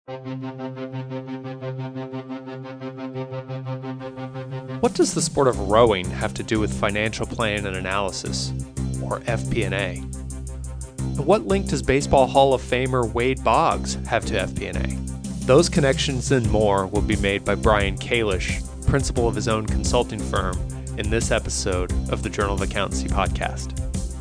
What does the sport of rowing have to do with financial planning and analysis, or FP&A? And what link does Baseball Hall of Famer Wade Boggs have to FP&A? Those connections and more will be made by Brian Kalish, principal of his own consulting firm, in this episode of the Journal of Accountancy podcast.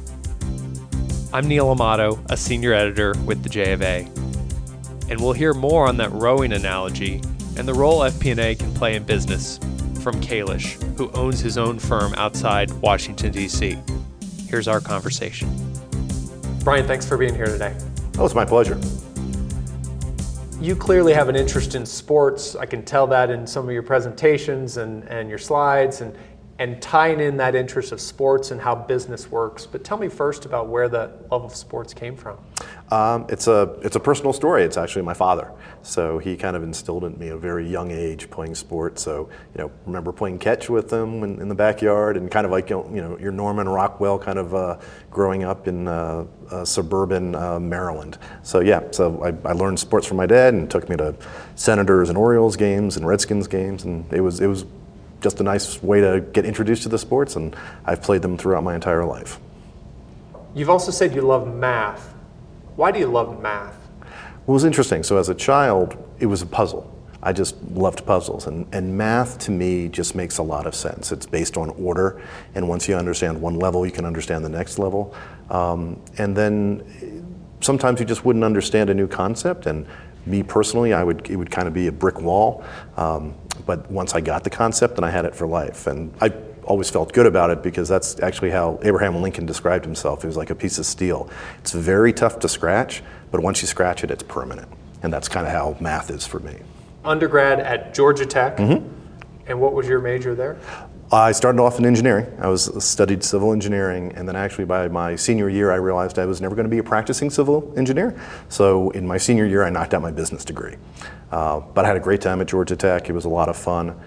I'm Neil Amato, a senior editor with the J of A, and we'll hear more on that rowing analogy and the role FP&A can play in business from Kalish, who owns his own firm outside Washington, D.C. Here's our conversation. Brian, thanks for being here today. Oh, it's my pleasure. You clearly have an interest in sports. I can tell that in some of your presentations and your slides and tying in that interest of sports and how business works. But tell me first about where the love of sports came from. It's a personal story. It's actually my father. So he kind of instilled in me at a very young age playing sports. So, remember playing catch with him in the backyard and kind of like, your Norman Rockwell kind of growing up in suburban Maryland. So I learned sports from my dad and took me to Senators and Orioles games and Redskins games. And it was just a nice way to get introduced to the sports, and I've played them throughout my entire life. You've also said you love math. Why do you love math? Well, it was interesting. So as a child, it was a puzzle. I just loved puzzles, and math to me just makes a lot of sense. It's based on order, and once you understand one level, you can understand the next level. And then sometimes you just wouldn't understand a new concept, and me personally, it would kind of be a brick wall. But once I got the concept, then I had it for life. And I always felt good about it because that's actually how Abraham Lincoln described himself. He was like a piece of steel. It's very tough to scratch, but once you scratch it, it's permanent. And that's kind of how math is for me. Undergrad at Georgia Tech. Mm-hmm. And what was your major there? I started off in engineering. I studied civil engineering, and then actually by my senior year, I realized I was never going to be a practicing civil engineer. So in my senior year, I knocked out my business degree. But I had a great time at Georgia Tech. It was a lot of fun.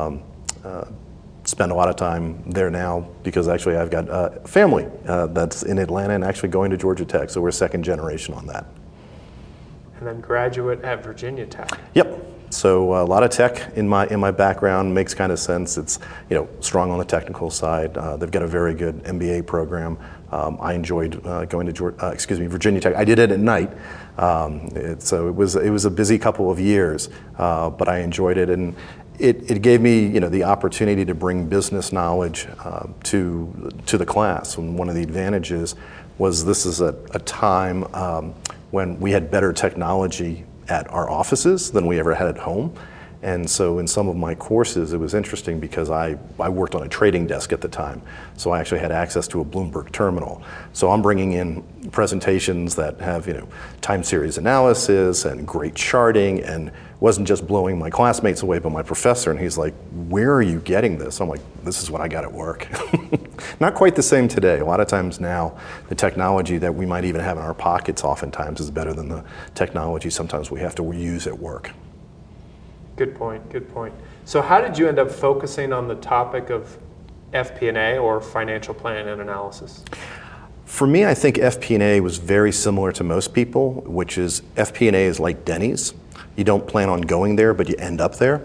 Spend a lot of time there now because actually I've got a family that's in Atlanta and actually going to Georgia Tech. So we're second generation on that. And then graduate at Virginia Tech. Yep. So a lot of tech in my background makes kind of sense. It's strong on the technical side. They've got a very good MBA program. I enjoyed going to Virginia Tech. I did it at night, so it was a busy couple of years, but I enjoyed it, and it gave me the opportunity to bring business knowledge to the class. And one of the advantages was this is a time when we had better technology at our offices than we ever had at home. And so in some of my courses, it was interesting because I worked on a trading desk at the time. So I actually had access to a Bloomberg terminal. So I'm bringing in presentations that have, time series analysis and great charting, and wasn't just blowing my classmates away, but my professor. And he's like, "Where are you getting this?" I'm like, "This is what I got at work." Not quite the same today. A lot of times now, the technology that we might even have in our pockets oftentimes is better than the technology sometimes we have to use at work. Good point. So how did you end up focusing on the topic of FP&A, or financial planning and analysis? For me, I think FP&A was very similar to most people, which is FP&A is like Denny's. You don't plan on going there, but you end up there.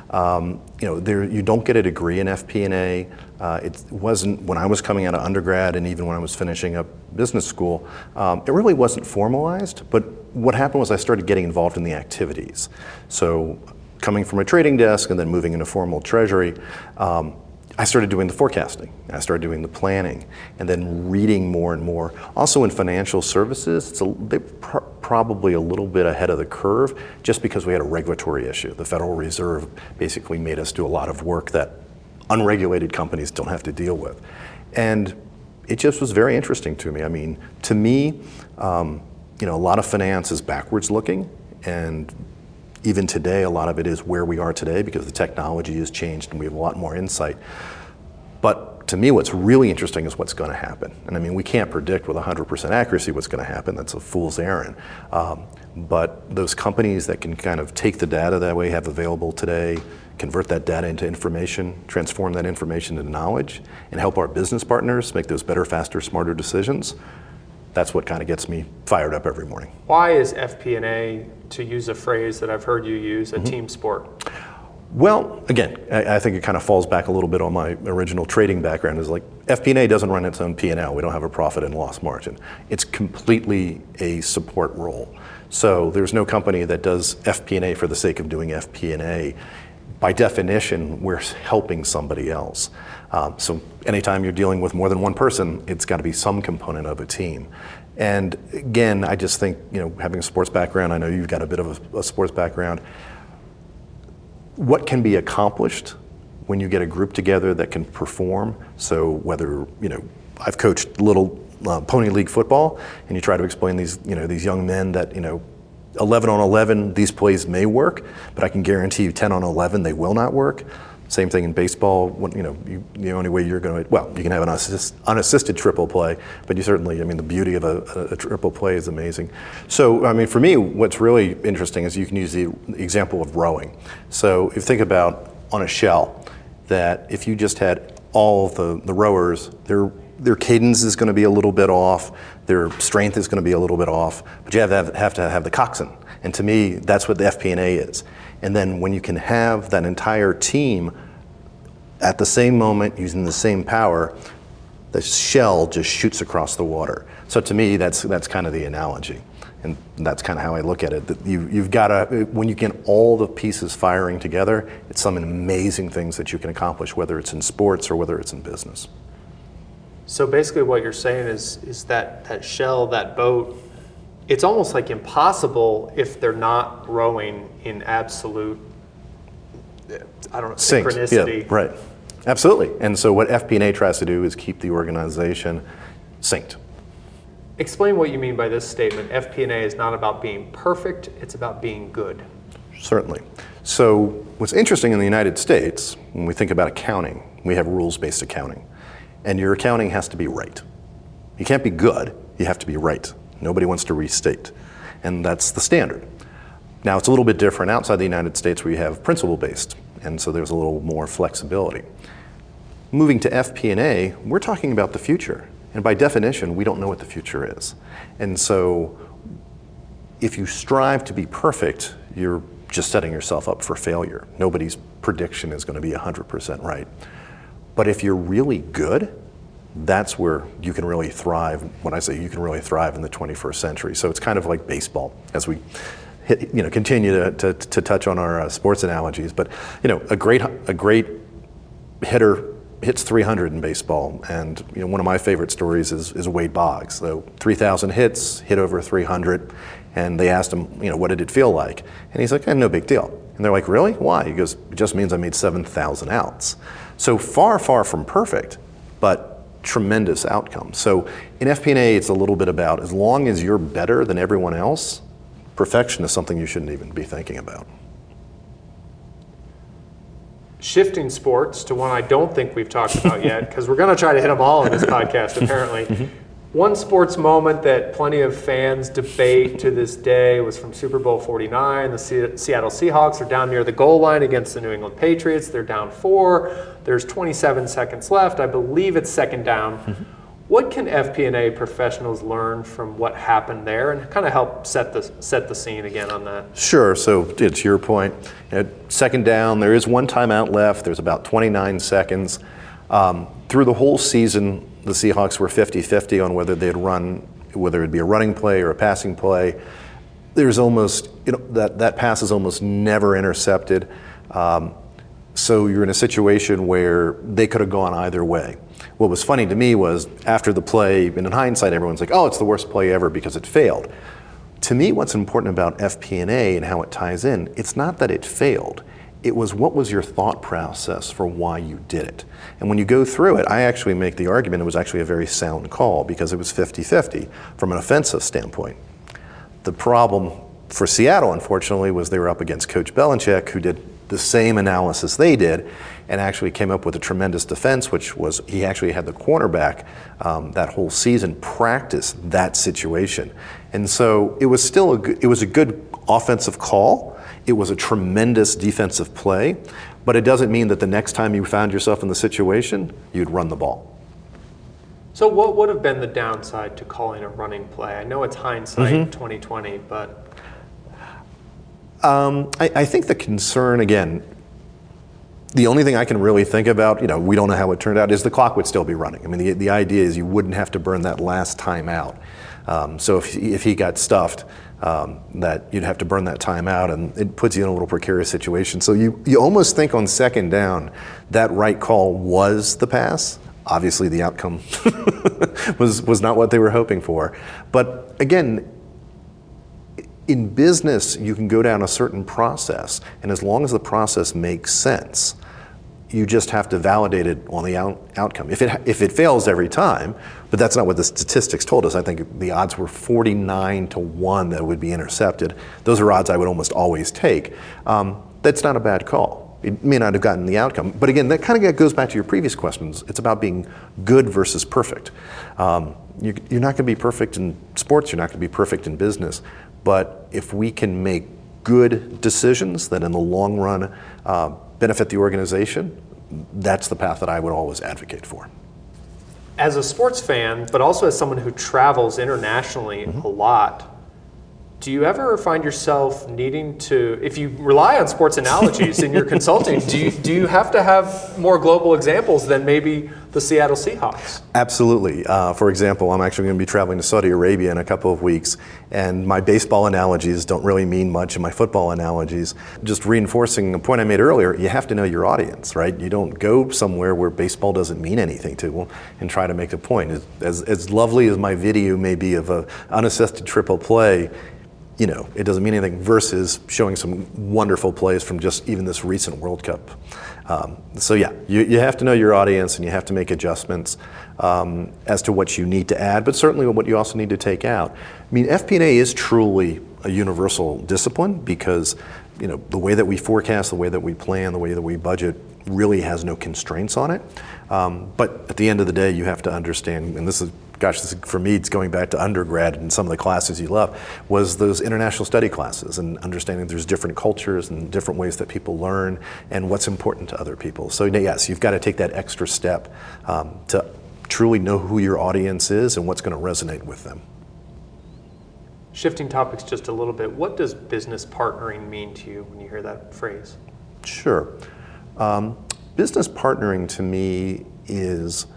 You don't get a degree in FP&A. It wasn't when I was coming out of undergrad, and even when I was finishing up business school, it really wasn't formalized. But what happened was I started getting involved in the activities. So coming from a trading desk and then moving into formal treasury, I started doing the forecasting. I started doing the planning, and then reading more and more. Also in financial services, they're probably a little bit ahead of the curve just because we had a regulatory issue. The Federal Reserve basically made us do a lot of work that unregulated companies don't have to deal with. And it just was very interesting to me. I mean, to me, a lot of finance is backwards looking, and even today, a lot of it is where we are today because the technology has changed and we have a lot more insight. But to me, what's really interesting is what's going to happen. And I mean, we can't predict with 100% accuracy what's going to happen. That's a fool's errand. But those companies that can kind of take the data that we have available today, convert that data into information, transform that information into knowledge, and help our business partners make those better, faster, smarter decisions, that's what kind of gets me fired up every morning. Why is FP&A, to use a phrase that I've heard you use, a team sport? Well, again, I think it kind of falls back a little bit on my original trading background. Is like FP&A doesn't run its own P&L. We don't have a profit and loss margin. It's completely a support role. So there's no company that does FP&A for the sake of doing FP&A. By definition, we're helping somebody else. So anytime you're dealing with more than one person, it's got to be some component of a team. And again, I just think, having a sports background, I know you've got a bit of a sports background. What can be accomplished when you get a group together that can perform? So whether, I've coached little pony league football, and you try to explain these young men that, 11 on 11, these plays may work, but I can guarantee you 10 on 11, they will not work. Same thing in baseball. The only way you're going to, you can have an unassisted triple play, but you certainly, the beauty of a triple play is amazing. So, for me, what's really interesting is you can use the example of rowing. So if you think about on a shell, that if you just had all of the rowers, their cadence is going to be a little bit off, their strength is going to be a little bit off, but you have to have the coxswain. And to me, that's what the FP&A is. And then when you can have that entire team at the same moment using the same power, the shell just shoots across the water. So to me, that's kind of the analogy. And that's kind of how I look at it. That you've got to, when you get all the pieces firing together, it's some amazing things that you can accomplish, whether it's in sports or whether it's in business. So basically what you're saying is that shell, that boat, it's almost like impossible if they're not rowing in absolute, synchronicity. Yeah, right. Absolutely. And so what FP&A tries to do is keep the organization synced. Explain what you mean by this statement. FP&A is not about being perfect, it's about being good. Certainly. So what's interesting in the United States, when we think about accounting, we have rules-based accounting. And your accounting has to be right. You can't be good, you have to be right. Nobody wants to restate. And that's the standard. Now, it's a little bit different outside the United States where you have principle-based, and so there's a little more flexibility. Moving to FP&A, we're talking about the future. And by definition, we don't know what the future is. And so if you strive to be perfect, you're just setting yourself up for failure. Nobody's prediction is going to be 100% right. But if you're really good, that's where you can really thrive. When I say you can really thrive in the 21st century. So it's kind of like baseball as we continue to touch on our sports analogies. But a great hitter hits 300 in baseball, and one of my favorite stories is Wade Boggs. So 3,000 hits, hit over 300, and they asked him, what did it feel like? And he's like, no big deal. And they're like, really? Why? He goes, it just means I made 7,000 outs. So far from perfect, but tremendous outcomes. So in FP&A, it's a little bit about, as long as you're better than everyone else, perfection is something you shouldn't even be thinking about. Shifting sports to one I don't think we've talked about yet, because we're going to try to hit them all in this podcast, apparently. One sports moment that plenty of fans debate to this day was from Super Bowl 49. The Seattle Seahawks are down near the goal line against the New England Patriots. They're down 4. There's 27 seconds left. I believe it's second down. What can FP&A professionals learn from what happened there and kind of help set the scene again on that? Sure. So to your point, second down, there is one timeout left. There's about 29 seconds. Through the whole season, the Seahawks were 50-50 on whether they'd run, whether it'd be a running play or a passing play. There's almost, that pass is almost never intercepted. So you're in a situation where they could have gone either way. What was funny to me was after the play, and in hindsight, everyone's like, oh, it's the worst play ever because it failed. To me, what's important about FP&A and how it ties in, it's not that it failed. It was what was your thought process for why you did it. And when you go through it, I actually make the argument it was actually a very sound call because it was 50-50 from an offensive standpoint. The problem for Seattle, unfortunately, was they were up against Coach Belichick, who did the same analysis they did and actually came up with a tremendous defense, which was he actually had the cornerback that whole season practice that situation. And so it was still it was a good offensive call. It was a tremendous defensive play, but it doesn't mean that the next time you found yourself in the situation, you'd run the ball. So what would have been the downside to calling a running play? I know it's hindsight 2020, but I think the concern, again, the only thing I can really think about, we don't know how it turned out, is the clock would still be running. I mean, the idea is you wouldn't have to burn that last time out. So if he got stuffed, that you'd have to burn that time out, and it puts you in a little precarious situation. So you almost think on second down, that right call was the pass. Obviously the outcome was not what they were hoping for. But again, in business, you can go down a certain process, and as long as the process makes sense, you just have to validate it on the outcome. If it fails every time, but that's not what the statistics told us. I think the odds were 49-1 that it would be intercepted. Those are odds I would almost always take. That's not a bad call. It may not have gotten the outcome, but again, that kind of goes back to your previous questions. It's about being good versus perfect. You're not going to be perfect in sports. You're not going to be perfect in business. But if we can make good decisions that in the long run benefit the organization, that's the path that I would always advocate for. As a sports fan, but also as someone who travels internationally a lot, do you ever find yourself needing to, if you rely on sports analogies in your consulting, do you have to have more global examples than maybe the Seattle Seahawks? Absolutely. For example, I'm actually going to be traveling to Saudi Arabia in a couple of weeks, and my baseball analogies don't really mean much, and my football analogies. Just reinforcing a point I made earlier, you have to know your audience, right? You don't go somewhere where baseball doesn't mean anything to them and try to make a point. As lovely as my video may be of an unassisted triple play, it doesn't mean anything versus showing some wonderful plays from just even this recent World Cup. So yeah, you have to know your audience, and you have to make adjustments as to what you need to add, but certainly what you also need to take out. I mean, FP&A is truly a universal discipline because the way that we forecast, the way that we plan, the way that we budget really has no constraints on it. But at the end of the day, you have to understand, and this is for me, it's going back to undergrad and some of the classes you love, was those international study classes and understanding there's different cultures and different ways that people learn and what's important to other people. So yes, you've got to take that extra step to truly know who your audience is and what's going to resonate with them. Shifting topics just a little bit, what does business partnering mean to you when you hear that phrase? Sure. Business partnering to me is,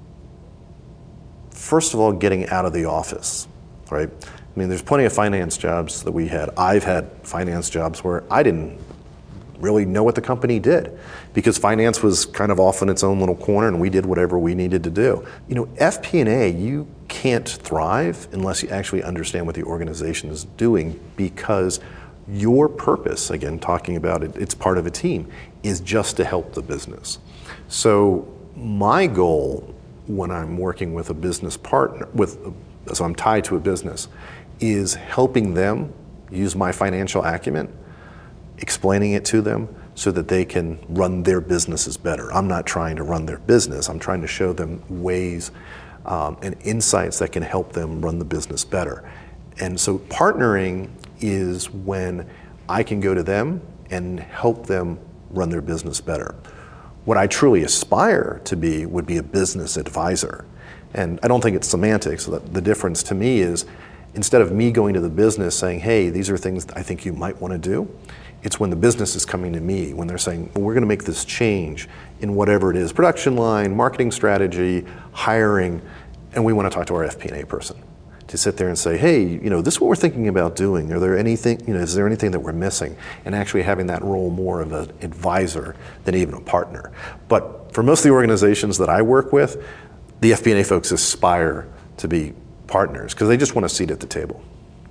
first of all, getting out of the office, right? I mean, there's plenty of finance jobs that we had. I've had finance jobs where I didn't really know what the company did because finance was kind of off in its own little corner and we did whatever we needed to do. FP&A, you can't thrive unless you actually understand what the organization is doing because your purpose, again, talking about it, it's part of a team, is just to help the business. So my goal when I'm working with a business partner, so I'm tied to a business, is helping them use my financial acumen, explaining it to them so that they can run their businesses better. I'm not trying to run their business. I'm trying to show them ways and insights that can help them run the business better. And so partnering is when I can go to them and help them run their business better. What I truly aspire to be would be a business advisor. And I don't think it's semantics. The difference to me is instead of me going to the business saying, hey, these are things I think you might want to do, it's when the business is coming to me, when they're saying, well, we're going to make this change in whatever it is, production line, marketing strategy, hiring, and we want to talk to our FP&A person to sit there and say, hey, this is what we're thinking about doing. Are there anything, is there anything that we're missing? And actually having that role more of an advisor than even a partner. But for most of the organizations that I work with, the FP&A folks aspire to be partners because they just want a seat at the table.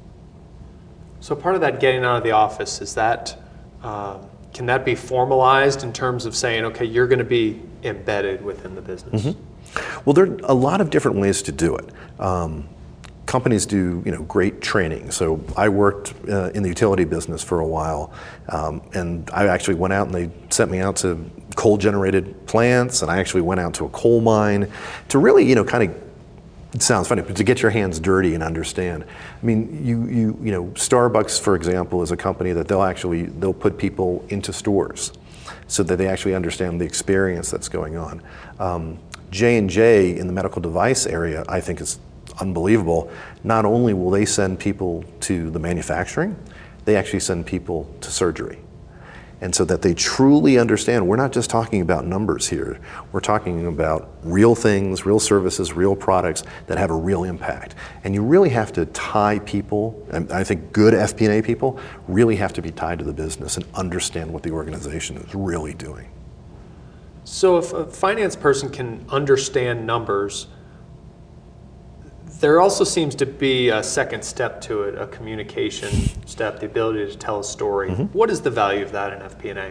So part of that getting out of the office, is that, can that be formalized in terms of saying, okay, you're going to be embedded within the business? Mm-hmm. Well, there are a lot of different ways to do it. Companies do, great training. So I worked in the utility business for a while, and I actually went out and they sent me out to coal-generated plants, and I actually went out to a coal mine to really, kind of, it sounds funny, but to get your hands dirty and understand. I mean, Starbucks, for example, is a company that they'll put people into stores so that they actually understand the experience that's going on. J&J in the medical device area, I think is unbelievable. Not only will they send people to the manufacturing, they actually send people to surgery. And so that they truly understand, we're not just talking about numbers here. We're talking about real things, real services, real products that have a real impact. And you really have to tie people, and I think good FP&A people really have to be tied to the business and understand what the organization is really doing. So if a finance person can understand numbers, there also seems to be a second step to it, a communication step, the ability to tell a story. What is the value of that in FP&A?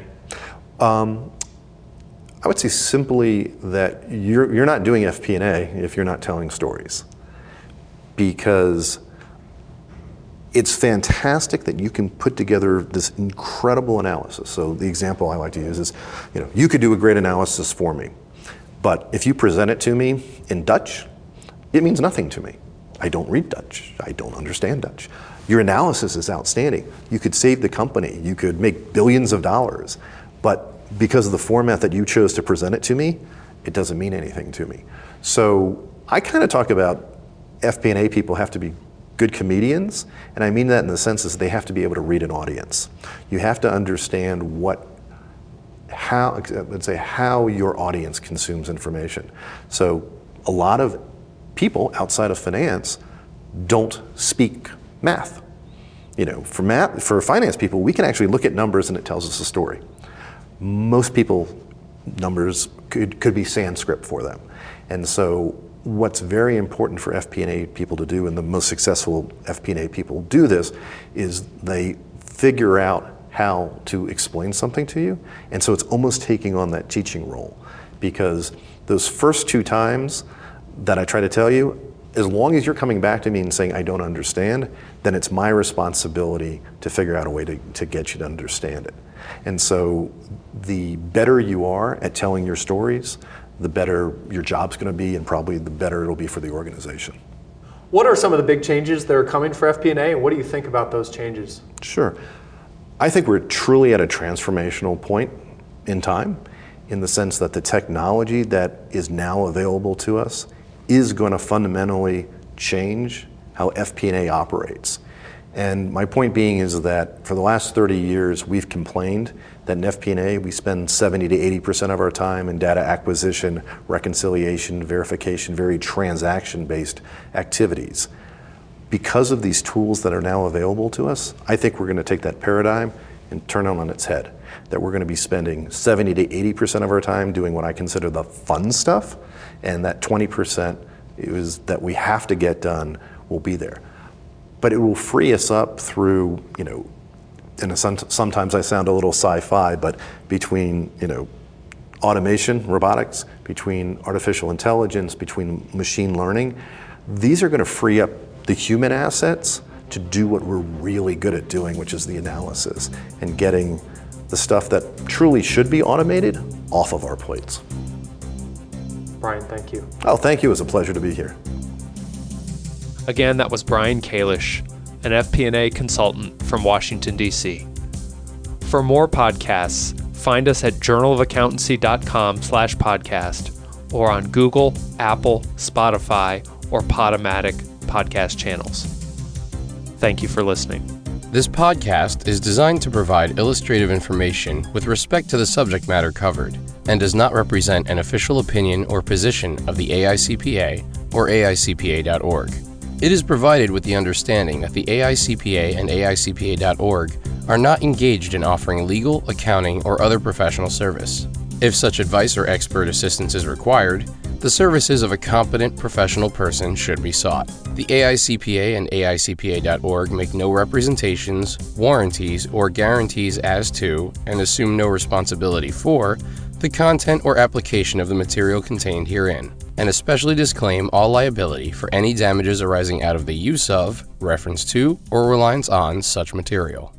I would say simply that you're not doing FP&A if you're not telling stories. Because it's fantastic that you can put together this incredible analysis. So the example I like to use is, you could do a great analysis for me, but if you present it to me in Dutch, it means nothing to me. I don't read Dutch. I don't understand Dutch. Your analysis is outstanding. You could save the company. You could make billions of dollars. But because of the format that you chose to present it to me, it doesn't mean anything to me. So I kind of talk about FP&A people have to be good comedians, and I mean that in the sense that they have to be able to read an audience. You have to understand how your audience consumes information. So a lot of people outside of finance don't speak math. For finance people, we can actually look at numbers and it tells us a story. Most people, numbers could be Sanskrit for them. And so what's very important for FP&A people to do, and the most successful FP&A people do this, is they figure out how to explain something to you. And so it's almost taking on that teaching role, because those first 2 times that I try to tell you, as long as you're coming back to me and saying, I don't understand, then it's my responsibility to figure out a way to get you to understand it. And so the better you are at telling your stories, the better your job's going to be, and probably the better it'll be for the organization. What are some of the big changes that are coming for FP&A, and what do you think about those changes? Sure. I think we're truly at a transformational point in time, in the sense that the technology that is now available to us is going to fundamentally change how FP&A operates. And my point being is that for the last 30 years, we've complained that in FP&A, we spend 70 to 80% of our time in data acquisition, reconciliation, verification, very transaction-based activities. Because of these tools that are now available to us, I think we're going to take that paradigm and turn it on its head. That we're going to be spending 70 to 80% of our time doing what I consider the fun stuff, and that 20% that we have to get done will be there. But it will free us up through, and sometimes I sound a little sci-fi, but between, automation, robotics, between artificial intelligence, between machine learning, these are going to free up the human assets to do what we're really good at doing, which is the analysis and getting the stuff that truly should be automated off of our plates. Brian, thank you. Oh, thank you. It was a pleasure to be here. Again, that was Brian Kalish, an FP&A consultant from Washington, D.C. For more podcasts, find us at journalofaccountancy.com/podcast or on Google, Apple, Spotify, or Podomatic podcast channels. Thank you for listening. This podcast is designed to provide illustrative information with respect to the subject matter covered and does not represent an official opinion or position of the AICPA or AICPA.org. It is provided with the understanding that the AICPA and AICPA.org are not engaged in offering legal, accounting, or other professional service. If such advice or expert assistance is required, the services of a competent professional person should be sought. The AICPA and AICPA.org make no representations, warranties, or guarantees as to, and assume no responsibility for, the content or application of the material contained herein, and especially disclaim all liability for any damages arising out of the use of, reference to, or reliance on such material.